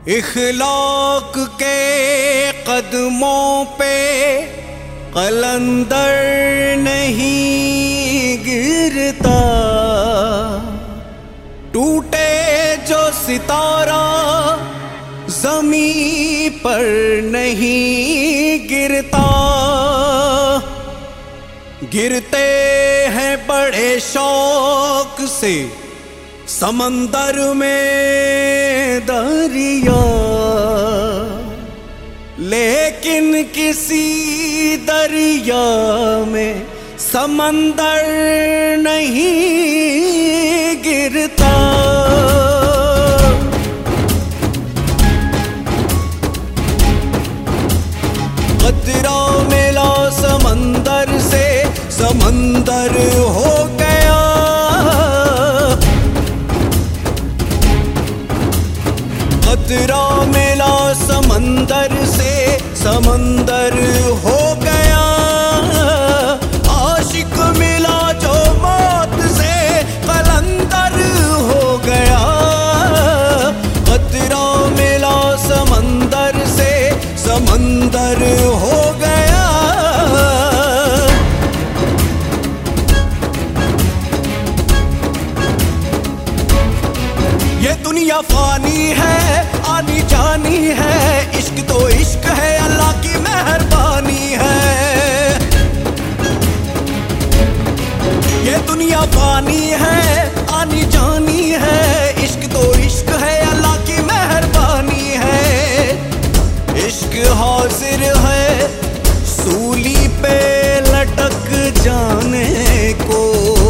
इखलाक के कदमों पे कलंदर नहीं गिरता, टूटे जो सितारा ज़मीं पर नहीं गिरता। गिरते हैं बड़े शौक से समंदर में दरिया, लेकिन किसी दरिया में समंदर नहीं गिरता। कतरा मिला समंदर से समंदर हो गया, कतरा मिला समंदर से समंदर हो गया। आशिक मिला जो मौत से कलंदर हो गया, कतरा मिला समंदर से समंदर हो गया। ये दुनिया फानी है, आनी जानी है, इश्क तो इश्क है, अल्लाह की मेहरबानी है। ये दुनिया फानी है, आनी जानी है, इश्क तो इश्क है, अल्लाह की मेहरबानी है। इश्क हाजिर है सूली पे लटक जाने को,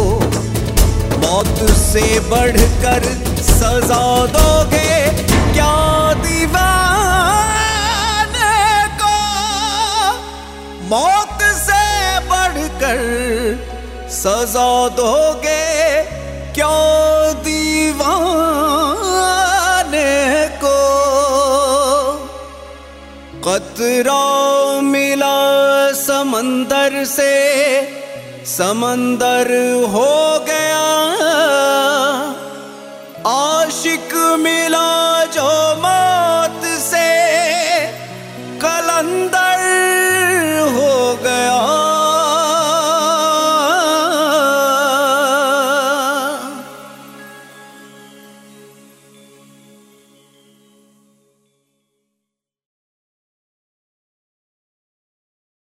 मौत से बढ़कर सजा दोगे क्या दीवाने को, मौत से बढ़कर सजा दोगे क्या दीवाने को। कतरा मिला समंदर से समंदर हो गया,